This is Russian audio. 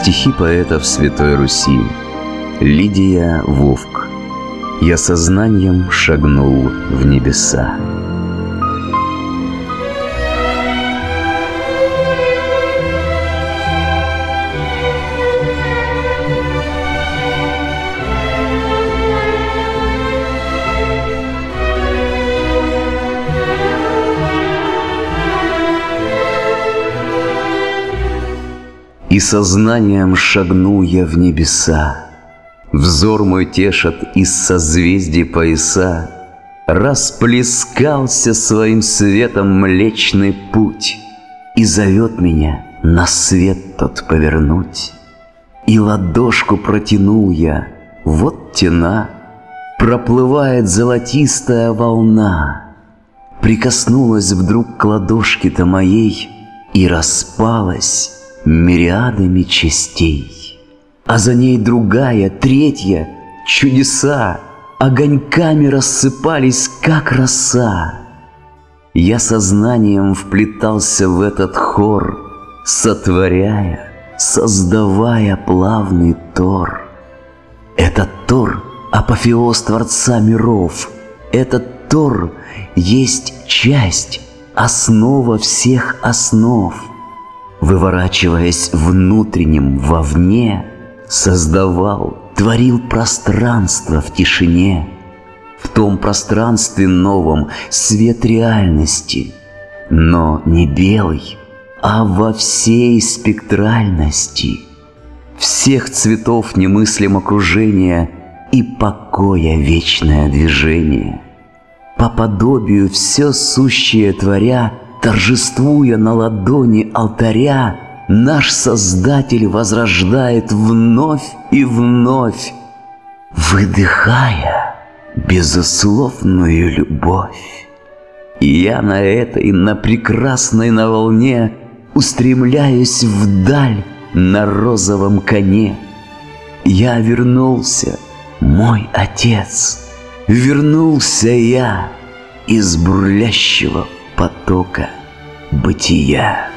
Стихи поэтов Святой Руси. Лидия Вовк. Я сознанием шагнул в небеса. И сознанием шагнул я в небеса. Взор мой тешат из созвездий пояса. Расплескался своим светом Млечный Путь, и зовет меня на свет тот повернуть. И ладошку протянул я, вот тена, проплывает золотистая волна. Прикоснулась вдруг к ладошке-то моей и распалась мириадами частей. А за ней другая, третья, чудеса огоньками рассыпались, как роса. Я сознанием вплетался в этот хор, сотворяя, создавая плавный тор. Этот тор — апофеоз Творца миров. Этот тор есть часть, основа всех основ. Выворачиваясь внутренним вовне, создавал, творил пространство в тишине. В том пространстве новом свет реальности, но не белый, а во всей спектральности. Всех цветов немыслим окружения и покоя вечное движение. По подобию все сущее творя, торжествуя на ладони алтаря, наш Создатель возрождает вновь и вновь, выдыхая безусловную любовь. И я на этой, на прекрасной на волне устремляюсь вдаль на розовом коне. Я вернулся, мой Отец, вернулся я из бурлящего потока бытия.